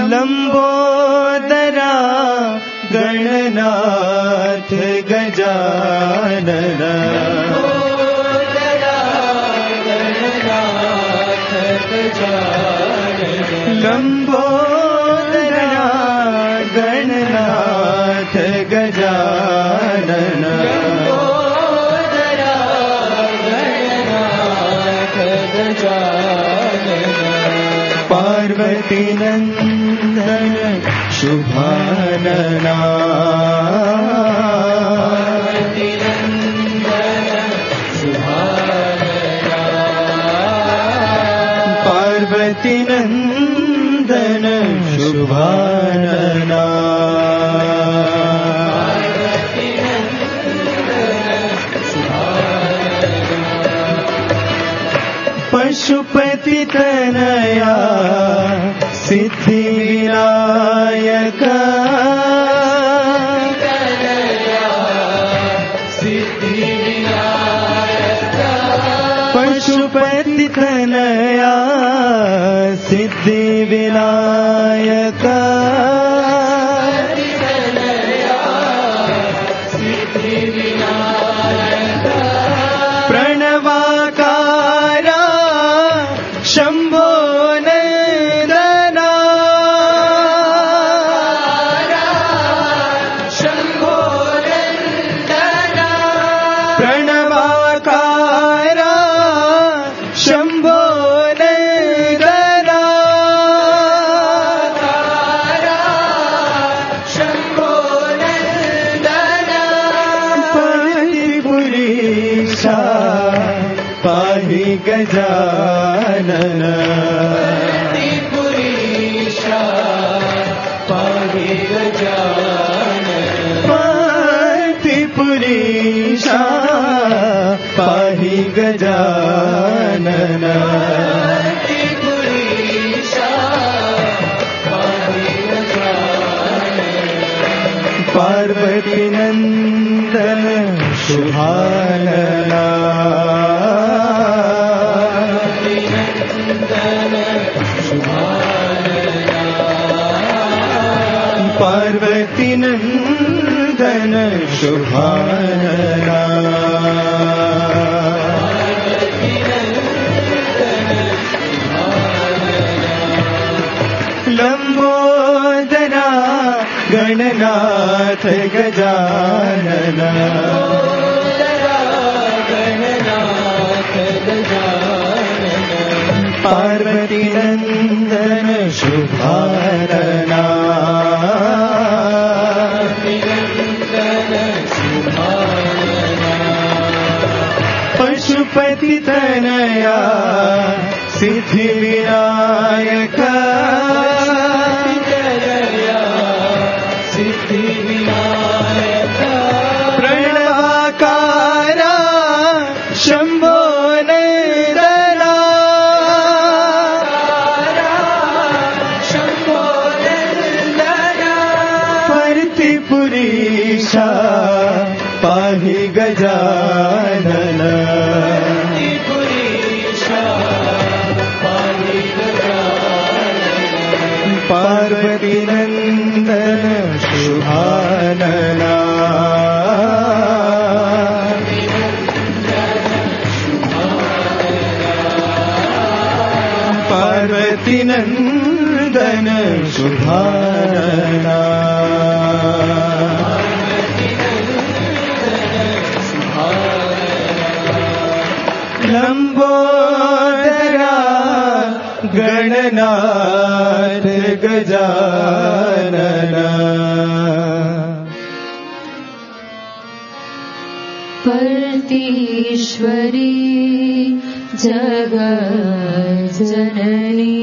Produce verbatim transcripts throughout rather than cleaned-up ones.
लंबोदरा गणनाथ गजानन लंबोदरा गणनाथ गजानन पार्वती नंदन शुभानना पार्वती नंदन शुभानना पशुपति तनया सिद्धि विनायक पशुपति तनया सिद्धि विनायक प्रणवाकारा शंभो नंदना शंभो नंदना प्रणवाकारा शंभो नंदना शंभो नंदना परिपुरीशा पाहि गजानन परिपुरीशा पाहि गजानन परिपुरीशा पाहि गजानन परिपुरीशा पाहि गजानन पार्वती नंदन शुभानना पार्वती नंदन शुभानना लंबोदरा गणनाथ गजानन पार्वती नंदन शुभानना पशुपति तनया सिद्धि विनायक सिद्धि विनायक प्रणवाकारा शंभो नंदना शंभो नंदना परिपुरीशा पाहि गजानन पार्वती नंदन शुभानना पार्वती नंदन शुभानना लंबोदरा गणनाथ गजानन परतीश्वरी जगज्जननी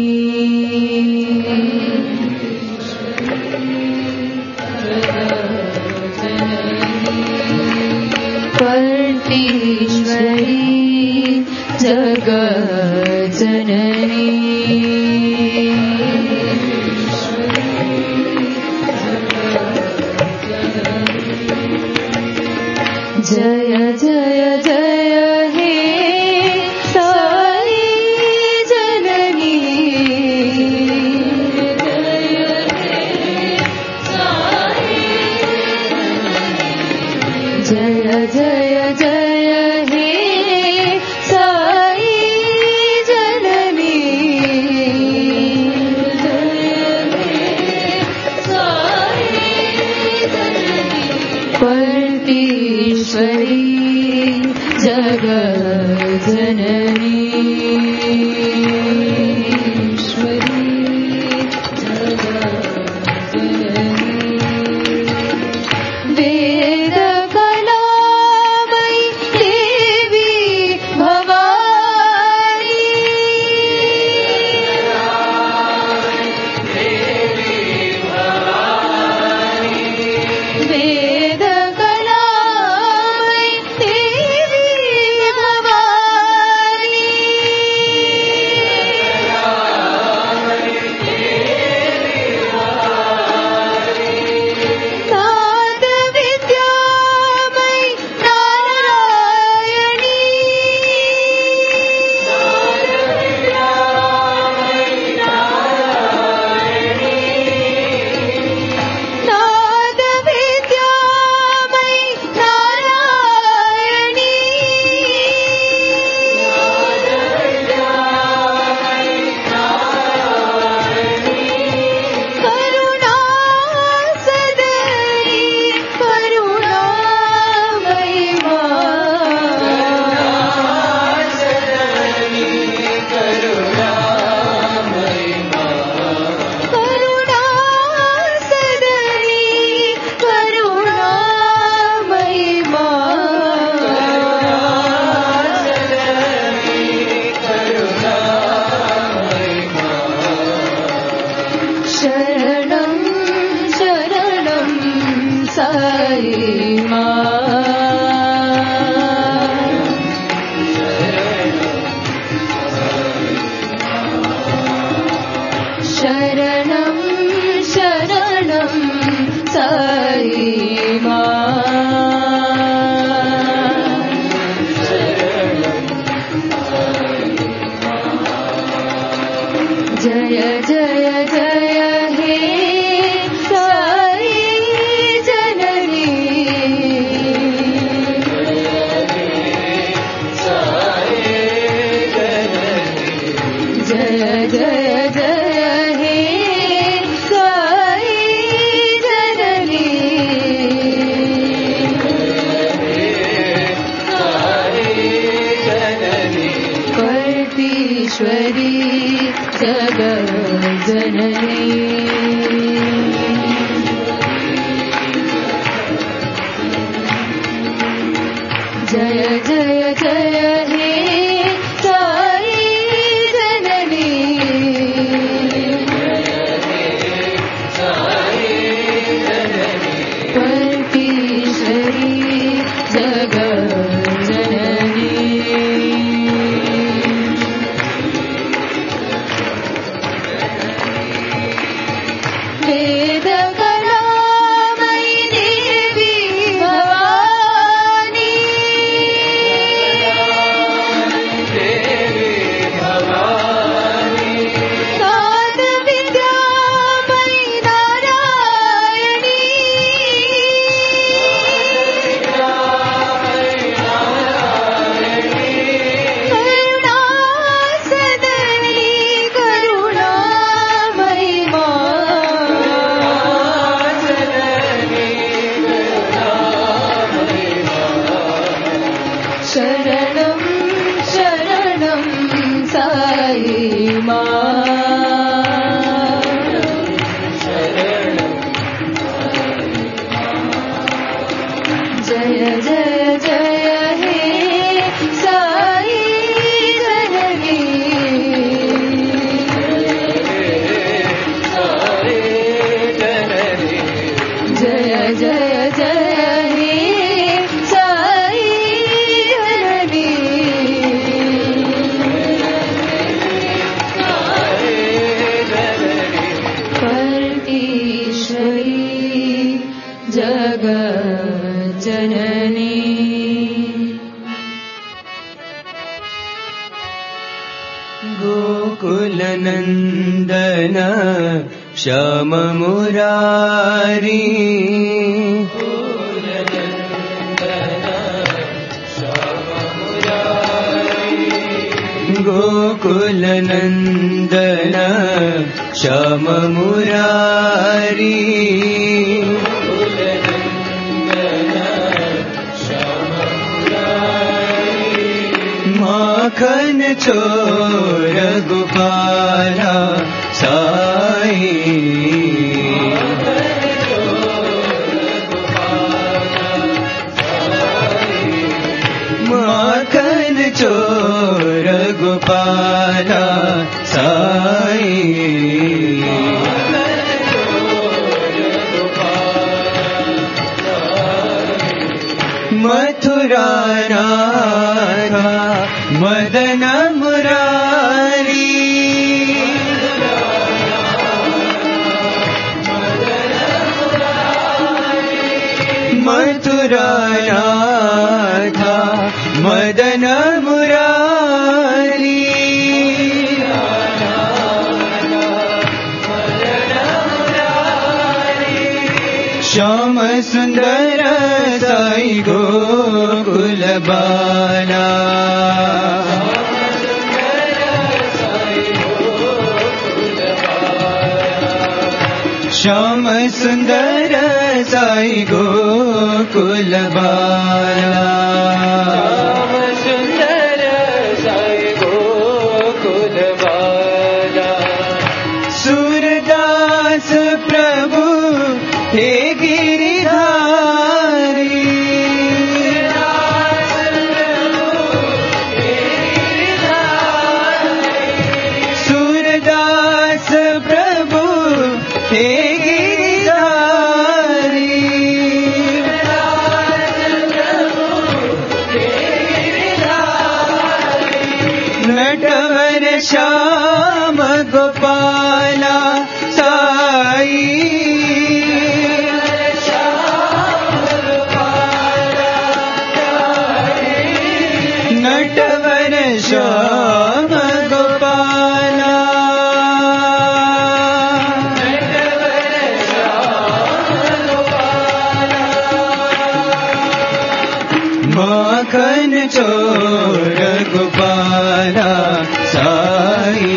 परतीश्वरी जगज्जननी जय जय जय हे साई जननी जय परमेश्वरी जगज्जननी गोकुलनन्दन श्याम मुरारी गोकुलनन्दन श्याम मुरारी श्याम चोर गोपाला साई माखन चोर गोपाला साई मथुरा राधा मदन मुरारी मथुरा राधा मदन मुरारी श्याम सुंदर साई गोकुल बाला श्याम सुंदर साई गोकुल बाला सुंदर साई गोकुल बाला सूरदास प्रभु हे गिरिधारी सूरदास प्रभु हे गिरिधारी नटवर श्याम गोपाला साई नटवर श्याम गोपाला माखन चोर गोपाला साई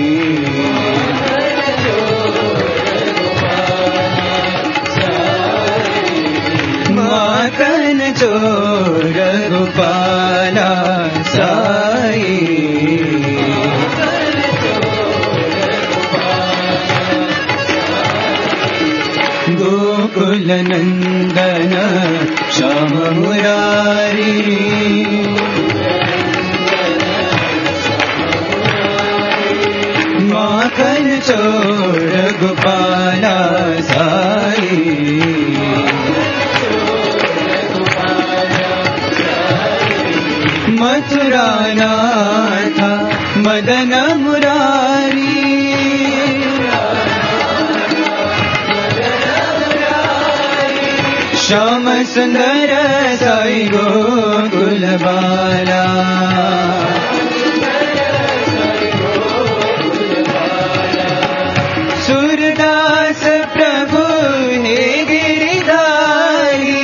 माखन चोर गोपाला साई गोकुल नंदन श्याम मुरारी माखन चोर गोपाला साई मथुरा नाथ मदन मुरारी श्याम सुंदर साई गोकुल बाला सूरदास प्रभु हे गिरिधारी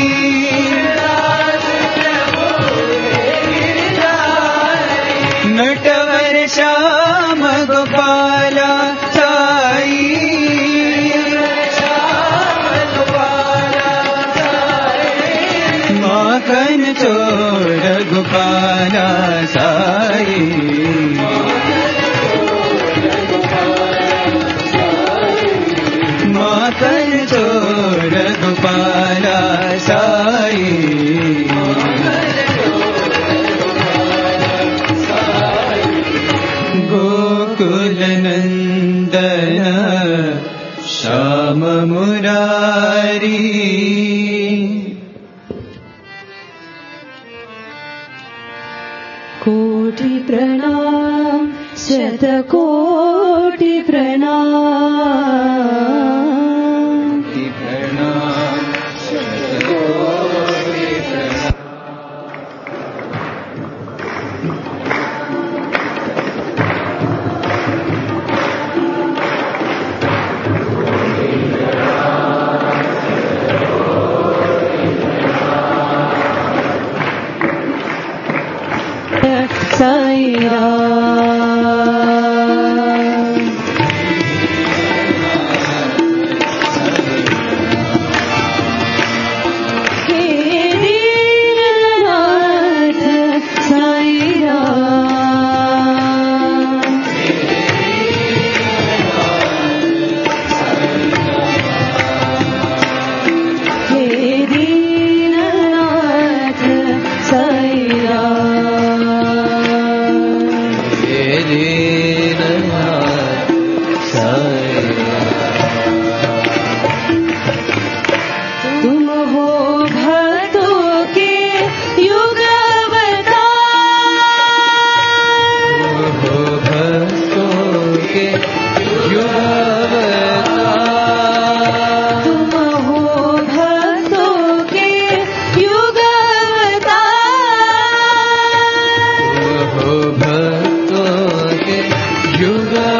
नटवर श्याम गोपाला साई माखन चोर गोपाला साई माखन चोर गोपाला साई गोकुल नंदन श्याम मुरारी कोटि प्रणाम शत कोटि प्रणाम प्रणाम शत कोटि प्रणाम साई राम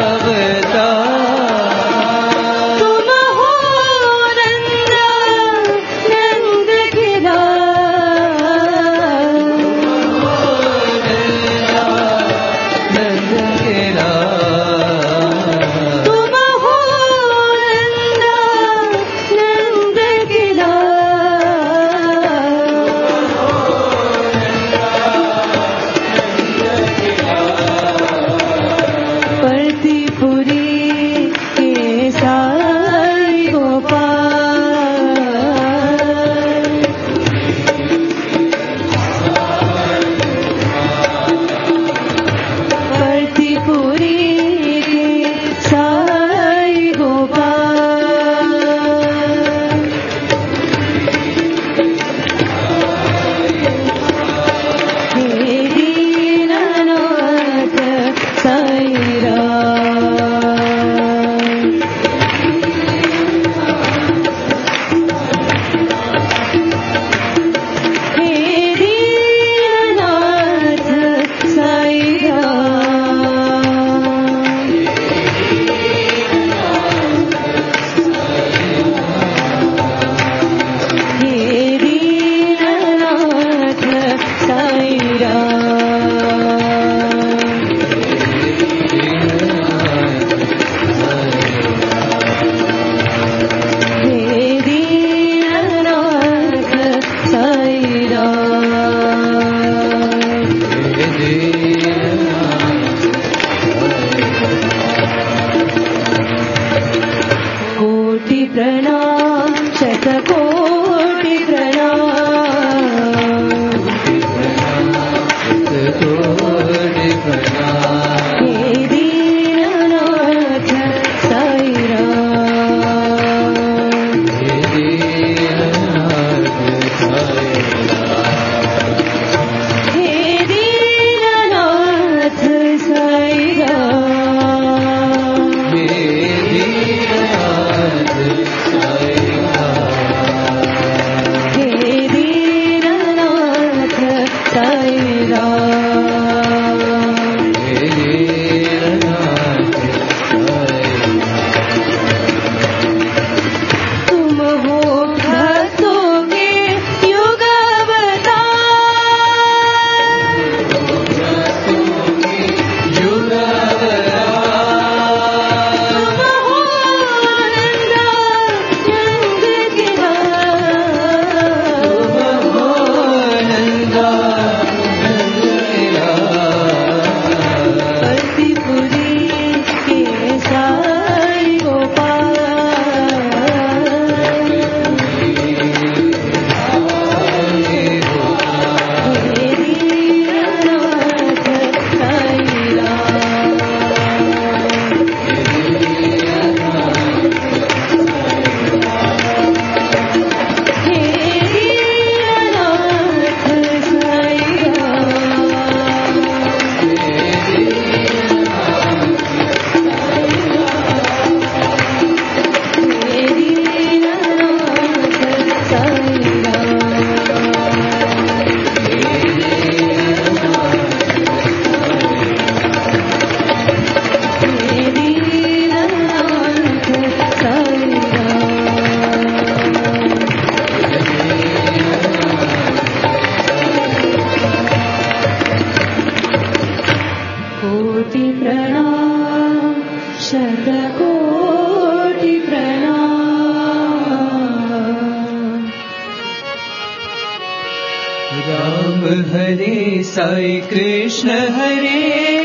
साई कृष्ण हरे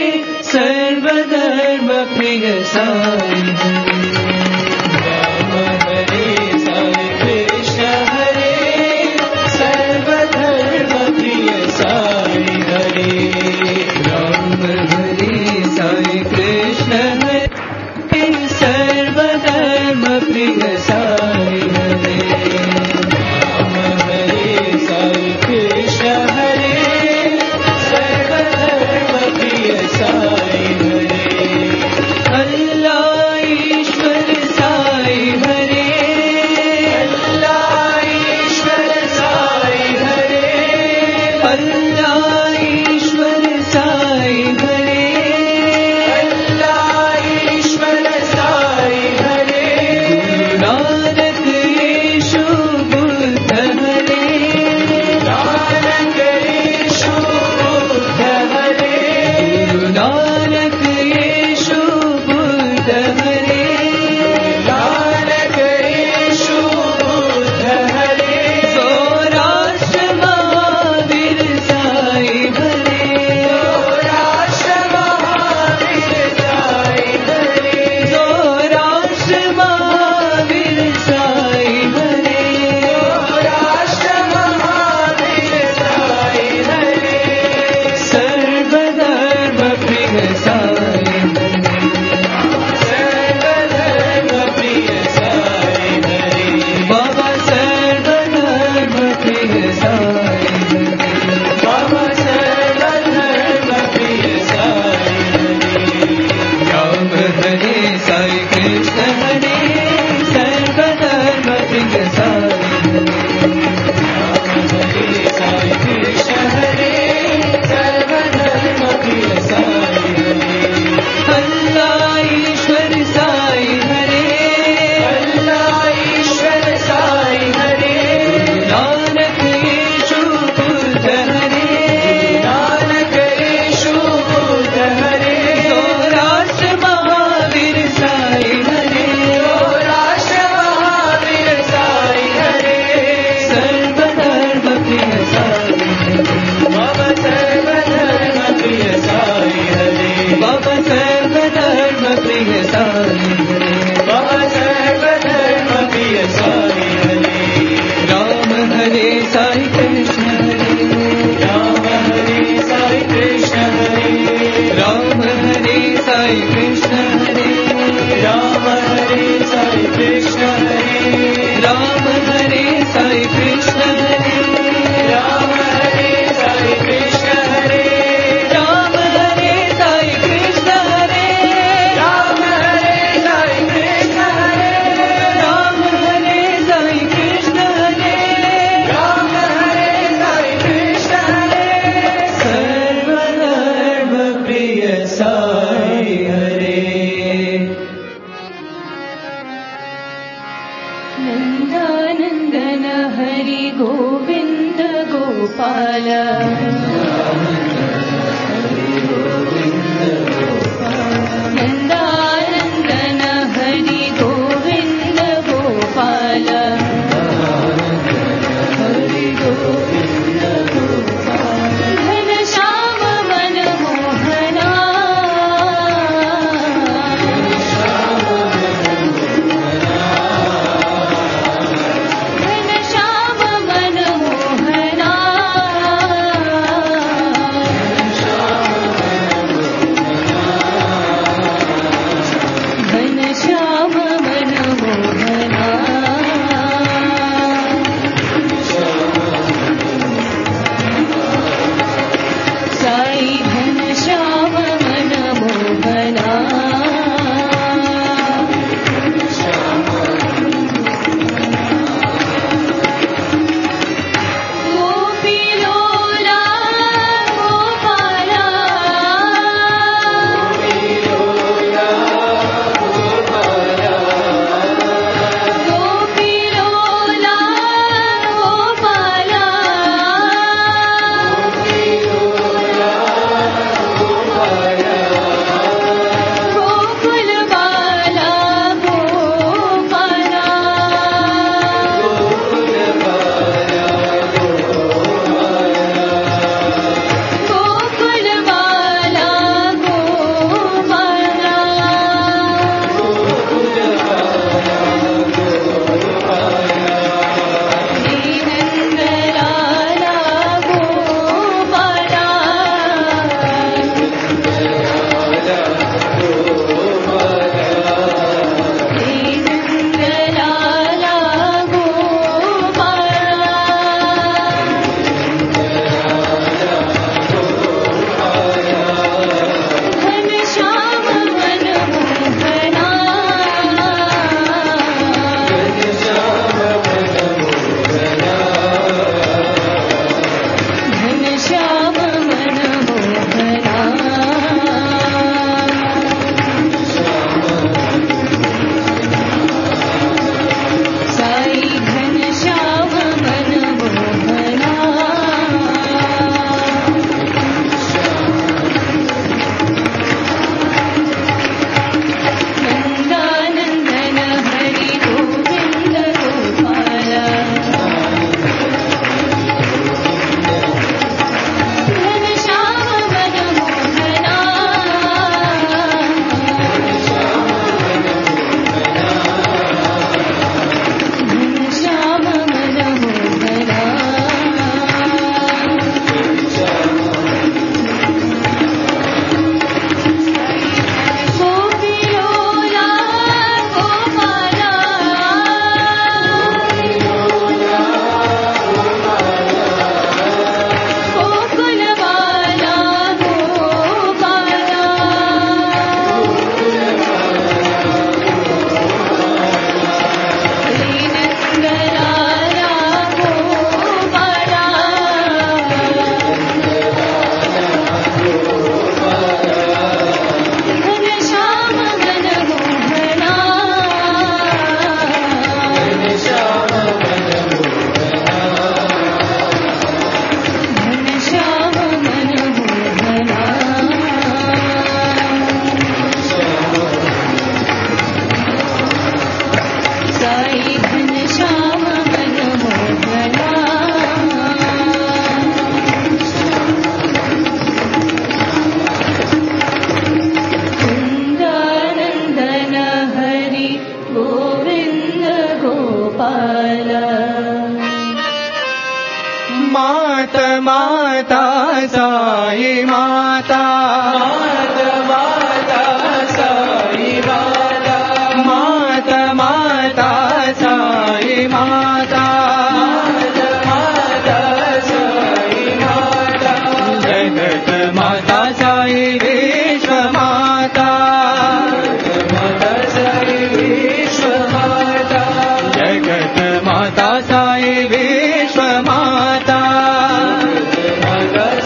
सर्वधर्म प्रिय साई राम हरे साई कृष्ण हरे सर्वधर्म प्रिय साई हरे राम हरे साई कृष्ण हरे सर्वधर्म प्रिय साई हरे राम हरे साई कृष्ण हरे अल्लाह ईश्वर साई हरे अल्लाह ईश्वर साई हरे अल्लाह ईश्वर साई हरे अल्लाह नंदानंदन हरि गोविंद गोपाल हरि गोविंद गोपाल घन श्याम मनमोहना घन श्याम मनमोहना घन श्याम मनमोहना साई घन श्याम मनमोहना गोपी लोला गोपाला गोपी लोला गोपाला गोकुल बाला गोपाला गोकुल बाला गोपाला दीनदयाला गोपाला दीनदयाला गोपाला घन श्याम मनमोहना घन श्याम मनमोहना साई घन श्याम मनमोहना नंदानंदन हरि गोविंद गोपाल घन श्याम मनमोहना घन श्याम मनमोहना गोपी लोला गोपाला गोकुल बाला गोपाला दीनदयाला गोपाला घन श्याम मनमोहना घन श्याम मनमोहना साई घन श्याम मनमोहना नंदानंदन हरि गोविंद गोपाल माता माता साई माता माता साई माता माता माता साई माता माता साई माता जगत माता साई विश्व माता माता साई विश्व माता जगत माता साई विश्व माता माता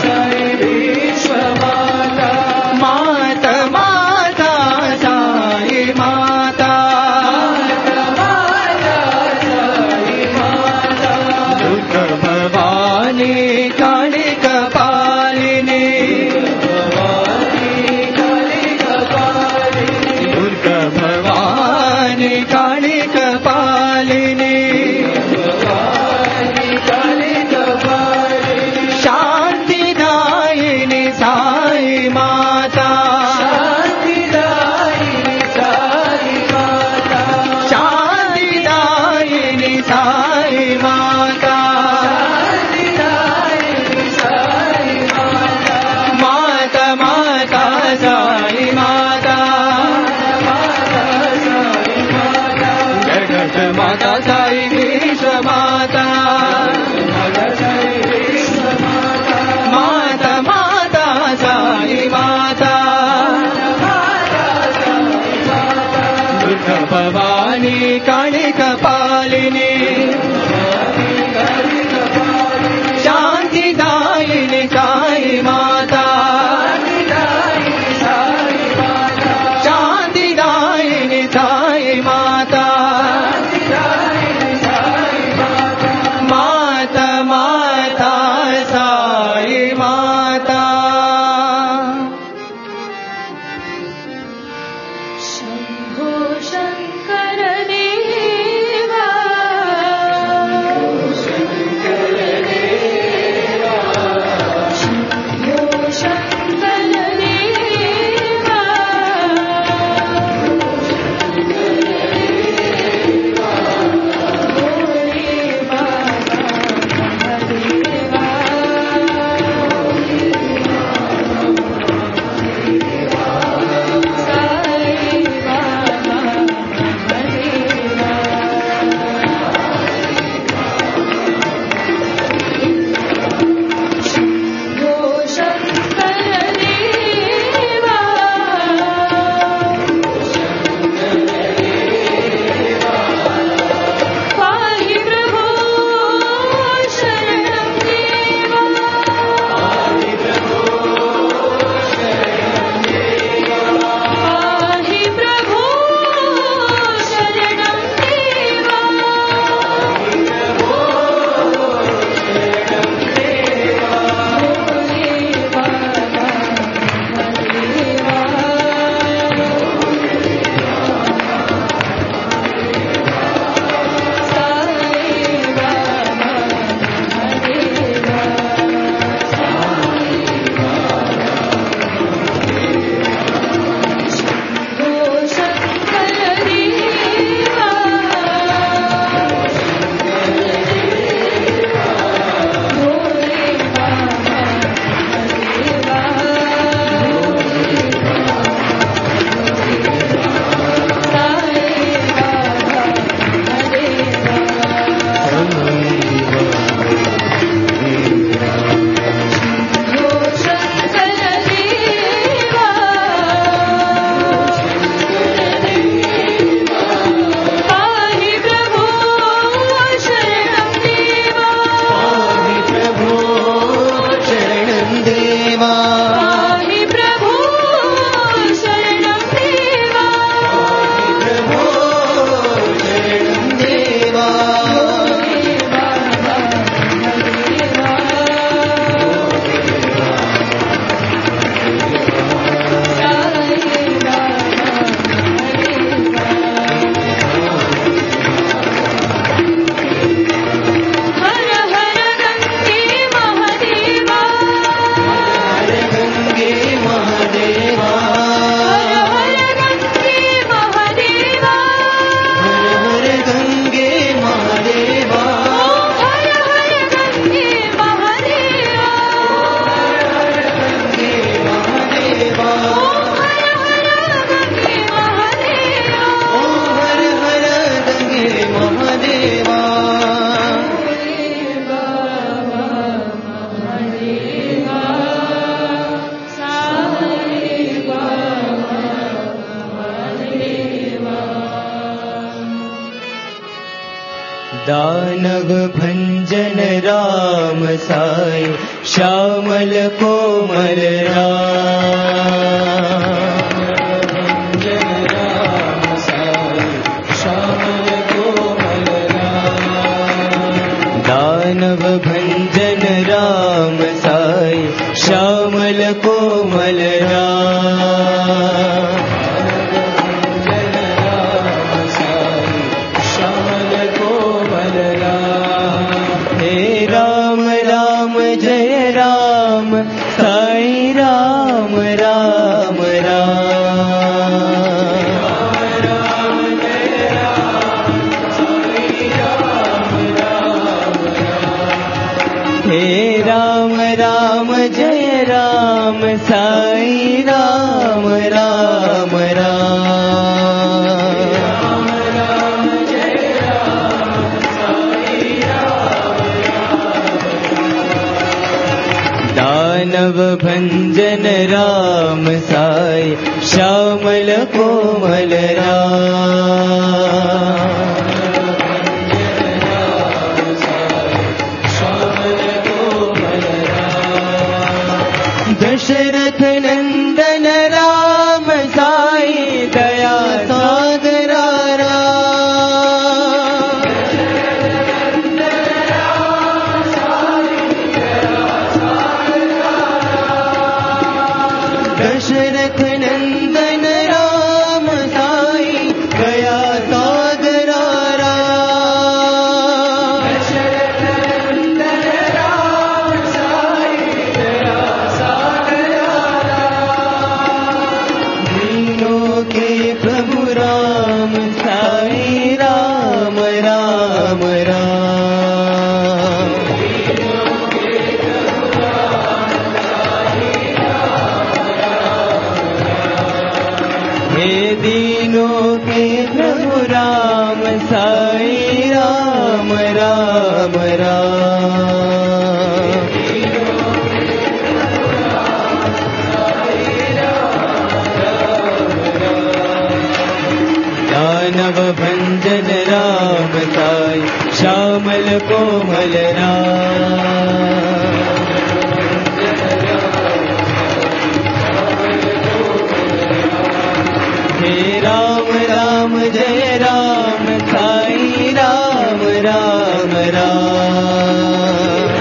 माता साई विश्व माता माता माता साई माता दुर्गा भवानी काली कपालिनी शांतिदायिनी साई माता शांतिदायिनी साई माता माता माता साई माता शंभो शंकर देवा शंभो शंकर देवा भोले बाबा महादेवा साई बाबा महादेवा शंभो शंकर देवा पाहि प्रभो शरणं देवा पाहि प्रभो शरणं देवा भोले बाबा महादेवा साई बाबा महादेवा शंभो शंकर देवा भोले बाबा महादेवा साई बाबा महादेवा शंभो शंकर देवा पाहि प्रभो शरणं देवा प्रभो शरणं देवा पाहि प्रभो शरणं देवा प्रभो शरणं देवा भोले बाबा महादेवा साई बाबा महादेवा हर हर गंगे महादेवा गंगे महादेवा हर हर गंगे महादेवा हर हर गंगे महादेवा हर हर गंगे महादेवा गंगे महादेवा हर हर गंगे महादेवा ओ हर हर गंगे महादेवा भोले बाबा महादेवा साई बाबा महादेवा दानव भंजन राम साई श्यामल कोमल राम भंजन राम साई श्यामल कोमल राम दानव भंजन राम साई श्यामल कोमल राम श्यामल कोमल राम हे राम राम जय राम साई राम राम राम हे राम राम जय राम साई राम राम राम दानव भंजन राम साई श्यामल कोमल राम। दशरथ नंदन राम साई दया सागरा राम। दशरथ नंदन राम साई दया सागरा राम। दशरथ नंदन राम साई दया सागरा राम। दीनों के प्रभु राम साई राम राम राम। हे दीनों के प्रभु राम साई राम राम राम। दानव भंजन राम साई श्यामल कोमल राम। हे राम राम जय राम साई राम राम राम।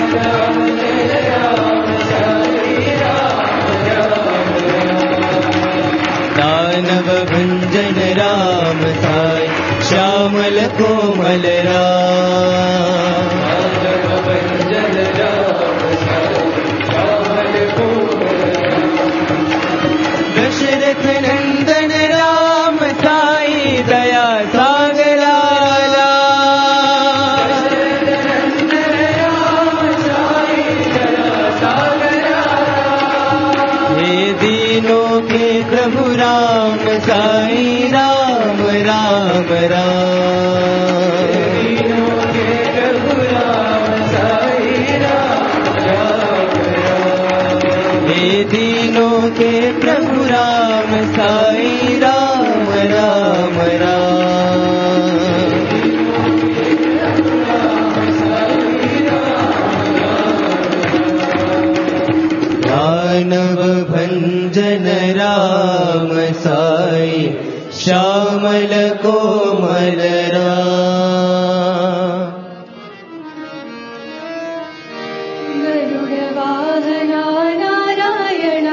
दानव भंजन राम साई श्यामल कोमल राम। दशरथ नंदन राम साई दया सागरा राम। हे दीनों के प्रभु राम साई राम राम राम। दीनों के प्रभु राम साई राम राम राम। हे दीनों के प्रभु राम साई राम राम राम। दानव भंजन राम साई श्यामल कोमल राम। गरुड वाहना नारायणा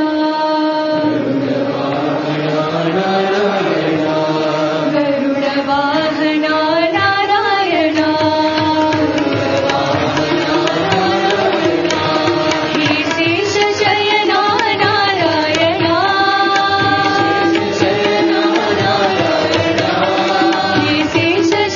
गरुड वाहना नारायणा हे शेष शयना नारायणा हे शेष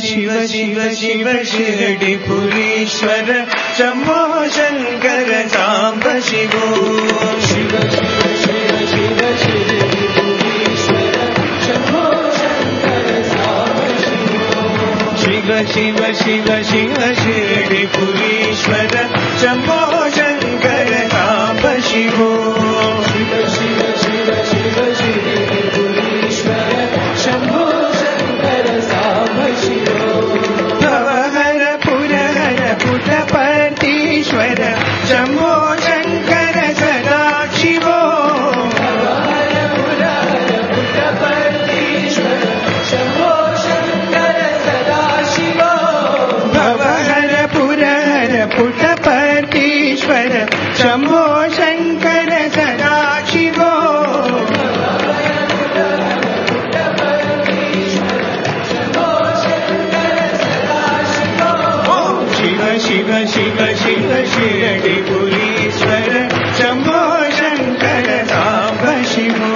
शिव शिव शिव शिरडिपुरीश्वर शम्भो शङ्कर साम्ब शिवो शिव शिव शिव शिव शिरडिपुरीश्वर शम्भो शङ्कर साम्ब शिवो शिव शिव शिव शिव शिरडिपुरीश्वर शम्भो शङ्कर साम्ब शिवो शिव शिव शिव शिव शिरडिपुरीश्वर शम्भो शङ्कर साम्ब शिवो भवहर पुरहर पुटपतीश्वर शम्भो शङ्कर सदा शिवो भवहर पुरहर पुटपतीश्वर शम्भो शङ्कर सदा शिवो भवहर पुरहर पुटपतीश्वर शम्भो शङ्कर सदा शिवो शिव शिव शिव शिरडिपुरीश्वर शम्भो शङ्कर साम्ब शिवो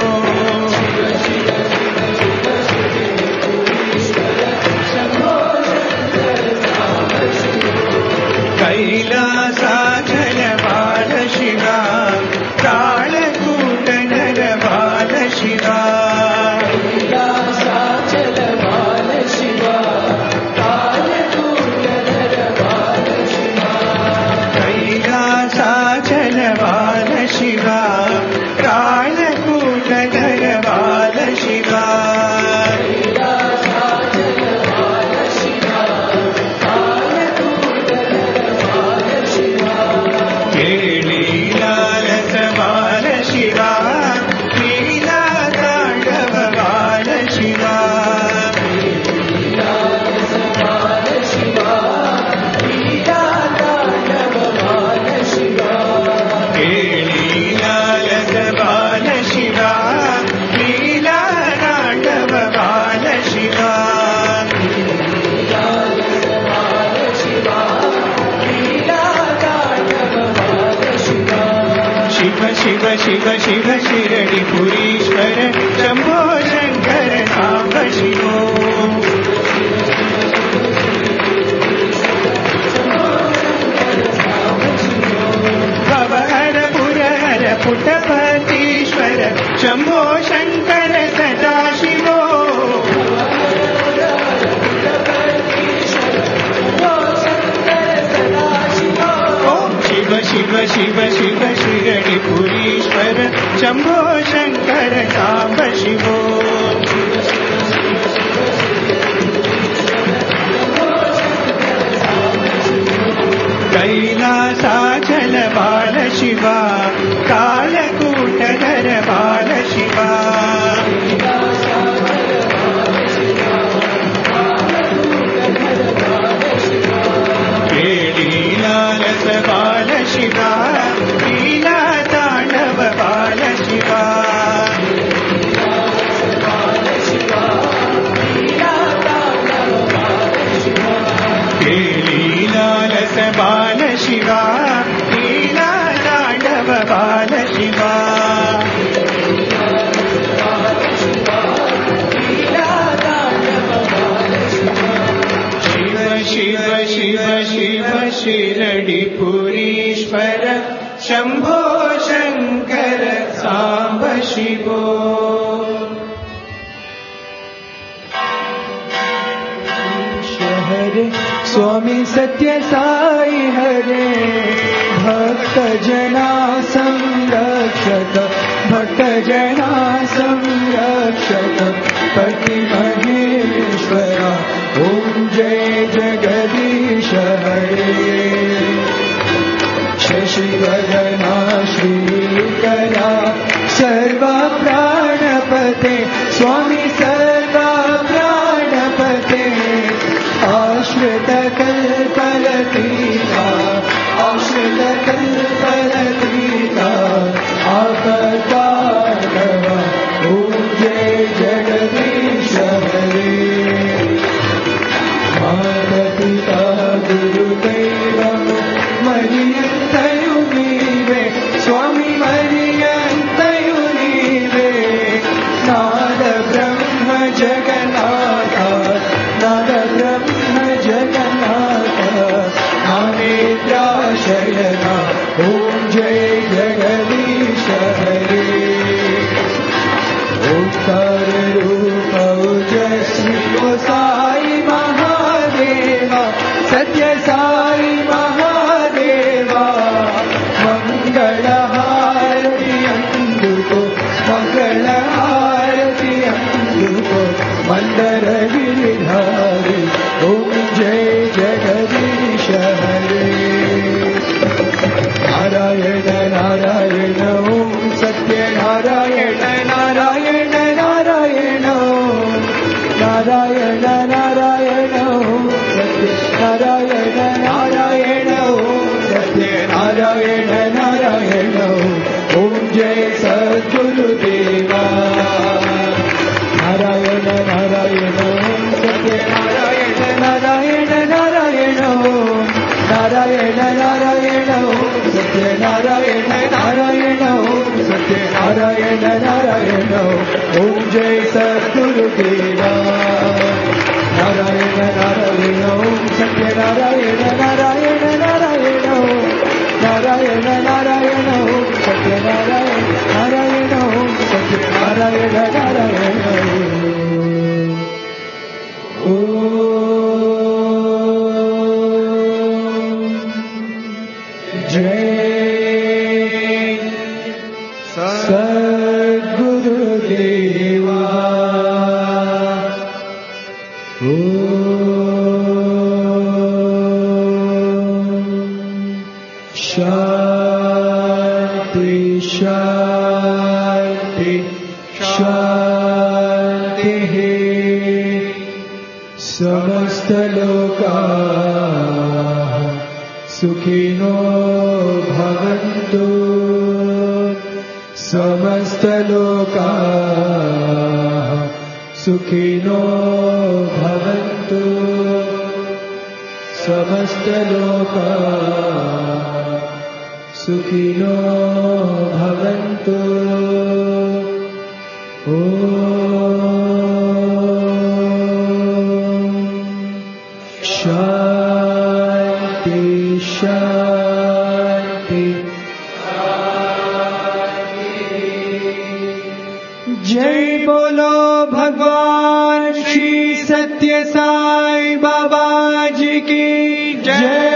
कैलासाचल बाल शिवा कालकूटनर बाल शिवा कैलासाचल बाल शिवा कैलासाचल बाल शिवा कालकूटधर बाल शिवा लीलारस बाल शिवा लीला ताण्डव बाल शिवा लीलारस बाल शिवा लीला ताण्डव बाल शिवा शिव शिव शिव शिव शिरडिपुरीश्वर शम्भो शङ्कर साम्ब शिवो भवहर पुरहर पुटपतीश्वर शम्भो शङ्कर सदा शिवो शिव शिव शिव शिव शिरडिपुरीश्वर शम्भो शङ्कर साम्ब शिवो कैलासाचल बाल शिवा कालकूटधर बाल शिवा लीलारस बाल शिवा लीला ताण्डव बाल शिवा लीलारस बाल शिवा लीला ताण्डव बाल शिवा शिव शिव शिव शिरडिपुरीश्वर शम्भो शङ्कर साम्ब शिवो हरे स्वामी सत्य साई हरे भक्त जना संरक्षक भक्त जना संरक्षक पति महेश्वरा ओम जय जगदीश हरे शशिवदना श्रीकरा सर्वा प्राणपते स्वामी सर्वा प्राणपते आश्रित कल्पलतीका आश्रित कल्पलतीका आपदार्णव ओम जय जगदीश हरे माता गुरुदैवं मरियन्तयु नीवे स्वामी मरियन्तयु नीवे మంగళహారతి అందుకో మంగళహారతి అందుకో మందర గిరిధారి ఓం జయ జగదీశ హరే నారాయణ నారాయణ ఓం సత్యనారాయణ నారాయణ నారాయణ ఓం నారాయణ నారాయణ ఓం సత్యనారాయణ నారాయణ ఓం సత్యనారాయణ నారాయణ ఓం జయ సద్గురుదేవా నారాయణ నారాయణ ఓం సత్యనారాయణ నారాయణ నారాయణ ఓం నారాయణ నారాయణ ఓం సత్యనారాయణ నారాయణ ఓం సత్యనారాయణ నారాయణ ఓం జయ సద్గురుదేవా నారాయణ నారాయణ ఓం సత్యనారాయణ నారాయణ నారాయణ ఓం నారాయణ నారాయణ ఓం సత్యనారాయణ నారాయణ ఓం సత్యనారాయణ నారాయణ सद्गुरुदेवा शांति शांति शांति समस्त लोकाः सुखिनो भवन्तु समस्त लोकाः सुखिनो भवन्तु समस्त लोकाः सुखिनो भवन्तु ॐ शान्ति शान्ति जय बोलो भगवान श्री सत्य साई बाबा जी की जय।